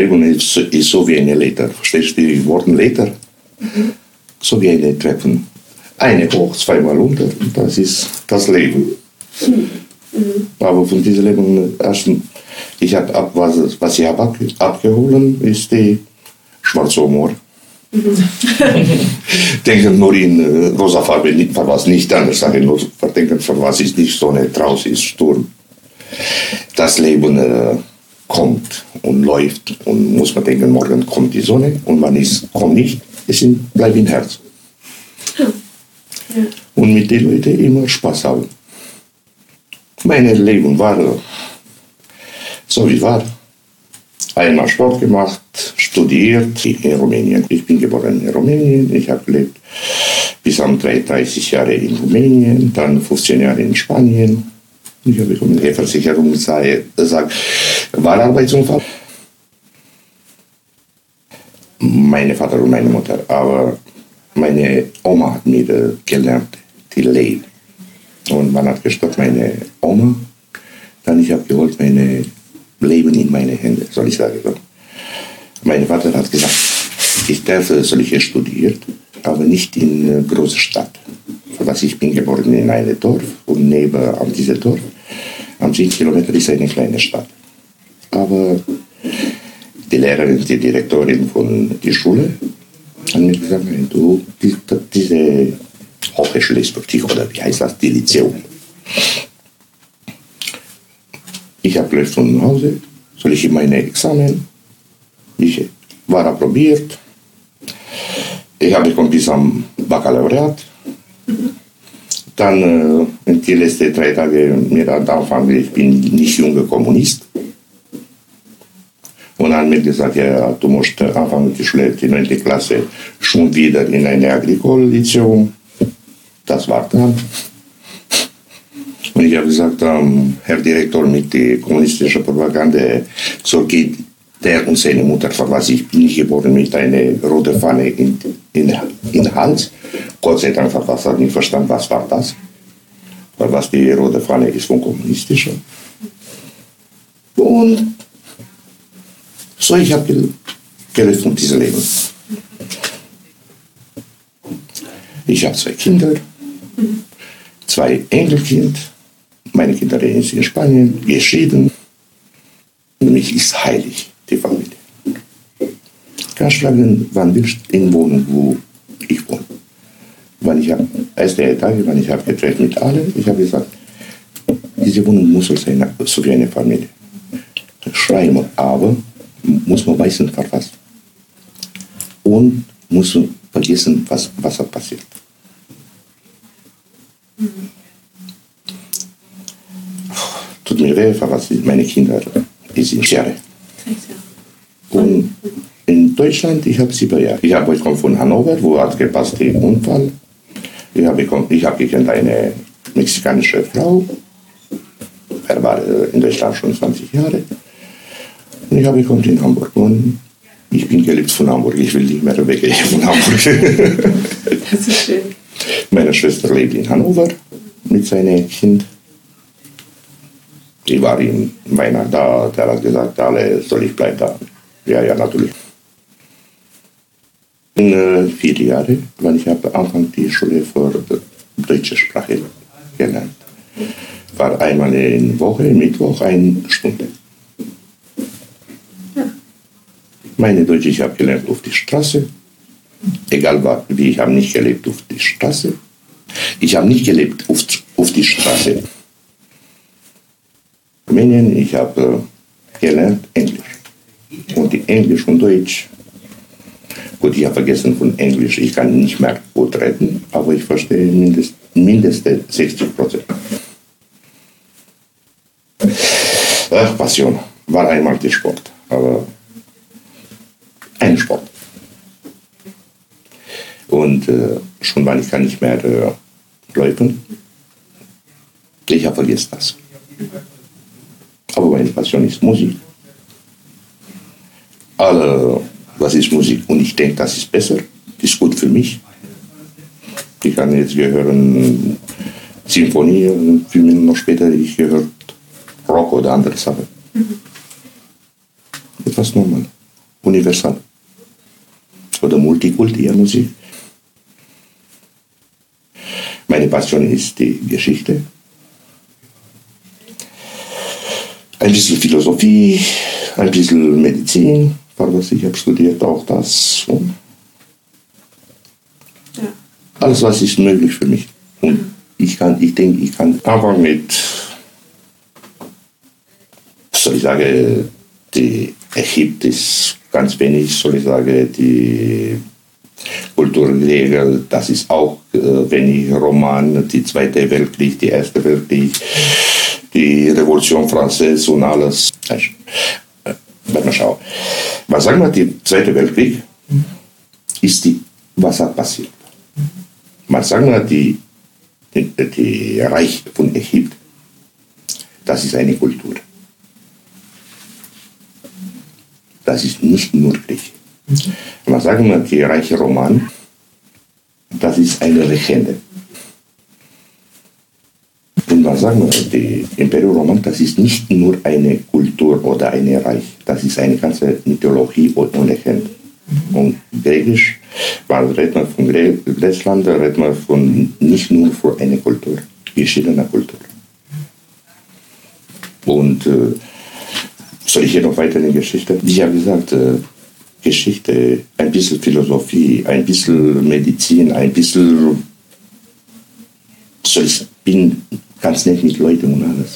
Leben ist so wie eine Leiter. Verstehst du die Worte Leiter? Mhm. So wie eine Treppen. Eine hoch, zweimal runter. Das ist das Leben. Mhm. Aber von diesem Leben, was ich habe abgeholt, ist die schwarze Humor. Denken nur in rosa Farbe, für was nicht anders sagen, nur denken, für was ist nicht Sonne, draußen ist Sturm. Das Leben kommt und läuft und muss man denken, morgen kommt die Sonne und kommt nicht, es bleibt im Herz. Ja. Und mit den Leuten immer Spaß haben. Mein Leben war so wie war. Einmal Sport gemacht, studiert in Rumänien. Ich bin geboren in Rumänien. Ich habe gelebt bis an 33 Jahre in Rumänien, dann 15 Jahre in Spanien. Ich habe eine Versicherung gesagt, war Arbeitsunfall. Meine Vater und meine Mutter, aber meine Oma hat mir gelernt, die Leben. Und wann hat gestorben meine Oma? Dann ich habe geholt meine Leben in meine Hände, soll ich sagen. So. Mein Vater hat gesagt, ich darf solche studieren, aber nicht in einer großen Stadt. Also ich bin geboren in einem Dorf und neben an diesem Dorf, am 10 Kilometer ist eine kleine Stadt. Aber die Lehrerin, die Direktorin von der Schule, hat mir gesagt, du, diese Hochschule ist für dich, oder wie heißt das, die Lyzeum. Ich habe gleich von Hause, soll ich in meine Examen, ich war approbiert, ich habe gekommen bis am Baccalaureat, dann in die letzten 3 Tage mir anfangen, ich bin nicht junger Kommunist. Und dann haben mir gesagt, ja, du musst anfangen die Schule, die 9. Klasse, schon wieder in eine Agrikol-Lyzeum. Das war dann. Und ich habe gesagt, Herr Direktor, mit der kommunistischen Propaganda, so geht der und seine Mutter vor was. Ich bin nicht geboren mit einer roten Fahne in den Hals. Gott sei Dank hat er nicht verstanden, was war das. Weil was die rote Fahne ist von kommunistischen. Und so, ich habe gelebt von diesem Leben. Ich habe 2 Kinder, 2 Enkelkinder. Meine Kinder sind in Spanien, geschieden. Für mich ist heilig, die Familie. Kannst fragen, wann willst du in Wohnung, wo ich wohne? Erste Tage, wenn ich habe getrennt mit allen, ich habe gesagt, diese Wohnung muss sein, so wie eine Familie. Schreiben wir, aber muss man wissen, für was. Und muss man vergessen, was hat passiert. Tut mir weh, für was meine Kinder sind Jahre. Und in Deutschland, ich habe 7 Jahre. Ich habe gekommen von Hannover, wo hat gepasst den Unfall. Ich habe gekannt eine mexikanische Frau. Er war in Deutschland schon 20 Jahre. Und ich habe gekommen in Hamburg. Und ich bin geliebt von Hamburg. Ich will nicht mehr weggehen von Hamburg. Das ist schön. Meine Schwester lebt in Hannover mit seinem Kind. Ich war in Weihnachten da, der hat gesagt, alle soll ich bleiben da. Ja, natürlich. In 4 Jahren, weil ich habe Anfang die Schule für deutsche Sprache gelernt. War einmal in der Woche, Mittwoch, 1 Stunde. Ja. Meine Deutsche, ich habe gelernt auf die Straße. Egal wie, ich habe nicht gelebt auf die Straße. Ich habe nicht gelebt auf die Straße. Rumänien, ich habe gelernt Englisch. Und die Englisch und Deutsch. Gut, ich habe vergessen von Englisch. Ich kann nicht mehr gut reden, aber ich verstehe mindestens 60%. Passion war einmal der Sport, aber ein Sport. Und schon weil ich kann nicht mehr laufen, ich habe vergessen das. Aber meine Passion ist Musik. Was ist Musik? Und ich denke, das ist besser, das ist gut für mich. Ich kann jetzt, wir hören Symphonie und 5 Minuten noch später, ich höre Rock oder andere Sachen. Etwas normal. universal. Oder Multikulti-Musik. Meine Passion ist die Geschichte. Ein bisschen Philosophie, ein bisschen Medizin, was ich habe studiert, auch das. Ja. Alles, was ist möglich für mich. Und ich denke, ich kann anfangen mit, soll ich sagen, die Ägypten ist ganz wenig, soll ich sagen, die Kulturregel, das ist auch wenig Roman, die Zweite Weltkrieg, die Erste Weltkrieg, die Revolution Française und alles. Wenn man schaut. Was sagen wir, der Zweite Weltkrieg ist was hat passiert? Was sagen wir, die Reich von Ägypten, das ist eine Kultur. Das ist nicht nur Krieg. Was sagen wir, die reiche Roman, das ist eine Legende. Und was sagen wir, die Imperium-Roman, das ist nicht nur eine Kultur oder eine Reich, das ist eine ganze Mythologie und Legende. Und Griechisch, weil redet man von Griechenland, redet man von nicht nur von einer Kultur, verschiedener Kultur. Und soll ich hier noch weiter in die Geschichte? Wie ich habe gesagt, Geschichte, ein bisschen Philosophie, ein bisschen Medizin, ein bisschen. Ich bin ganz nett mit Leuten und alles.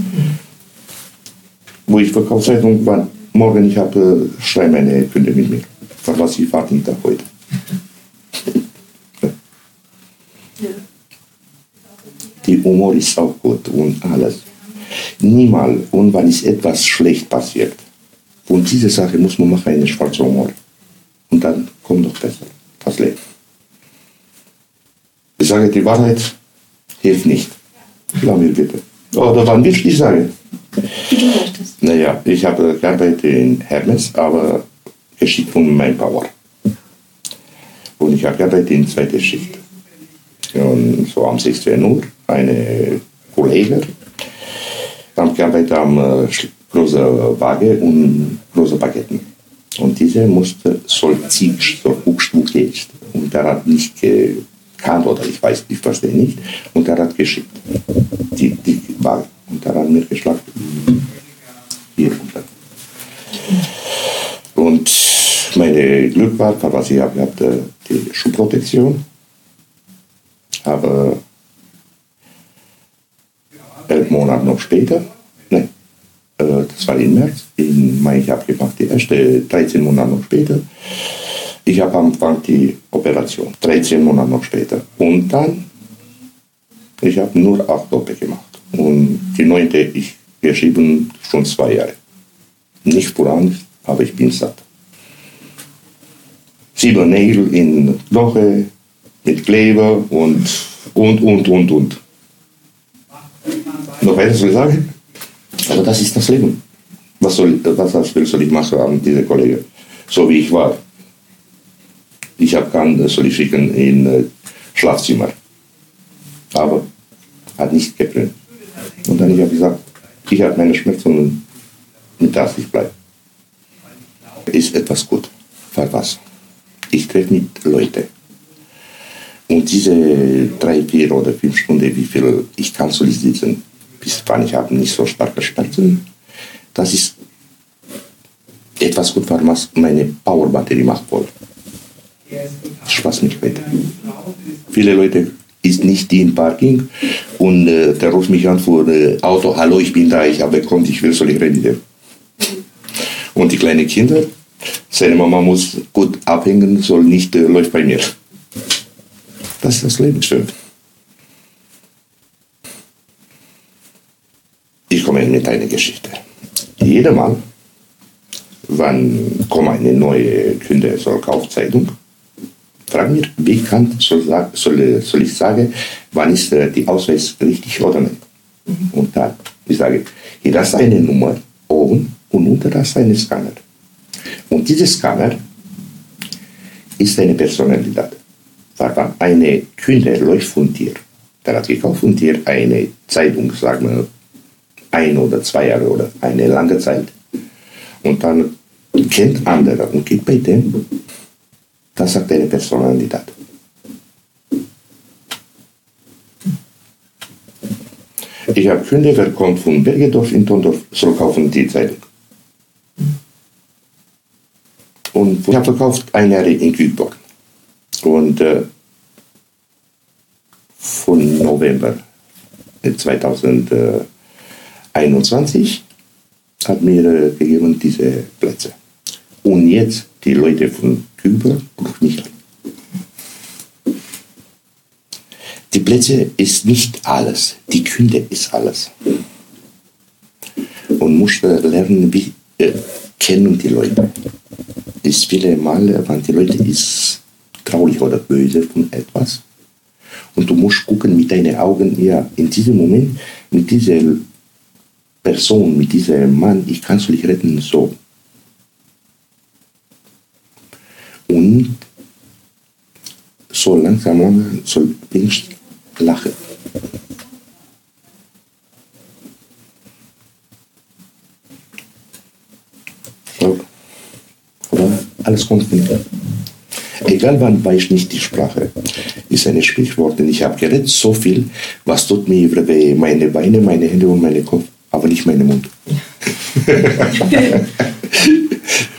Wo ich Verkaufszeitung war, morgen ich habe schreiben meine Kunde mit mir. Für was ich warte nicht heute. Ja. Die Humor ist auch gut und alles. Niemals, und wenn es etwas schlecht passiert, und diese Sache muss man machen, einen schwarzen Humor. Und dann kommt noch besser, das Leben. Ich sage die Wahrheit, hilft nicht. Glaub mir bitte. Oder wann willst du die sagen? Wie du möchtest. Naja, ich habe gearbeitet in Hermes, aber geschickt von meinem Power. Und ich habe gearbeitet in zweiter Schicht. Und so am 16 Uhr, eine Kollege, haben gearbeitet am großen Wagen und großen Paketten. Und dieser soll ziehen, so Buchstaben jetzt. Und der hat nicht gekannt, oder ich verstehe nicht. Und der hat geschickt, die Wagen. Und der hat mir geschlagen, hier runter. Und mein Glück war, was ich habe gehabt, die Schuhprotektion. Aber 11 Monate noch später, das war im März, im Mai, ich habe gemacht, die erste 13 Monate noch später. Ich habe am Anfang die Operation, 13 Monate noch später. Und dann, ich habe nur 8 OP gemacht. Und die 9. ich geschrieben schon 2 Jahre. Nicht vor Angst, aber ich bin satt. 7 Nägel in Woche mit Kleber und. Noch weiter soll ich sagen? Aber das ist das Leben. Was soll ich machen an diese Kollegen? So wie ich war. Ich habe keinen, soll ich schicken in Schlafzimmer. Aber hat nicht gebrannt. Und dann habe ich gesagt, ich habe meine Schmerzen mit das ich bleibe. Ist etwas gut. Für was? Ich treffe mit Leuten. Und diese 3, 4 oder 5 Stunden, wie viel ich kann soll ich sitzen, bis wann ich habe nicht so starke Schmerzen. Das ist etwas gut, was meine Powerbatterie macht voll. Spaß mich weiter. Viele Leute ist nicht die im Parking und der ruft mich an vor Auto, hallo, ich bin da, ich habe bekommen, ich will, soll ich reden. Und die kleinen Kinder, seine Mama muss gut abhängen, soll nicht, läuft bei mir. Das ist das Leben schön. Ich komme mit einer Geschichte. Jedes Mal, wenn kommt eine neue Kunde zur Kaufzeitung, fragt mir, wie soll ich sagen, wann ist die Ausweis richtig oder nicht. Und dann, ich sage, hier das ist eine Nummer oben und unter das ist ein Scanner. Und dieser Scanner ist eine Personalität. Weil eine Kunde läuft von dir, der hat gekauft von dir eine Zeitung, sagen wir 1 oder 2 Jahre oder eine lange Zeit. Und dann kennt andere und geht bei dem, das sagt eine Personalität. Ich habe Kunde, wer kommt von Bergedorf in Tondorf, soll kaufen die Zeitung. Und ich habe verkauft 1 Jahr in Kühlborn. Und von November 2021 hat mir gegeben diese Plätze. Und jetzt die Leute von Kühlborn rufen mich an. Die Plätze ist nicht alles, die Kunde ist alles. Und muss lernen, wie kennen die Leute. Ist viele Mal, wenn die Leute ist traurig oder böse von etwas. Und du musst gucken mit deinen Augen, ja, in diesem Moment, mit dieser Person, mit diesem Mann, ich kann dich retten, so. Und so langsam soll ich lachen. So. Aber alles kommt von dir. Egal wann weiß ich nicht die Sprache. Ist ein Sprichwort, denn ich habe geredet so viel, was tut mir weh, meine Beine, meine Hände und mein Kopf, aber nicht mein Mund.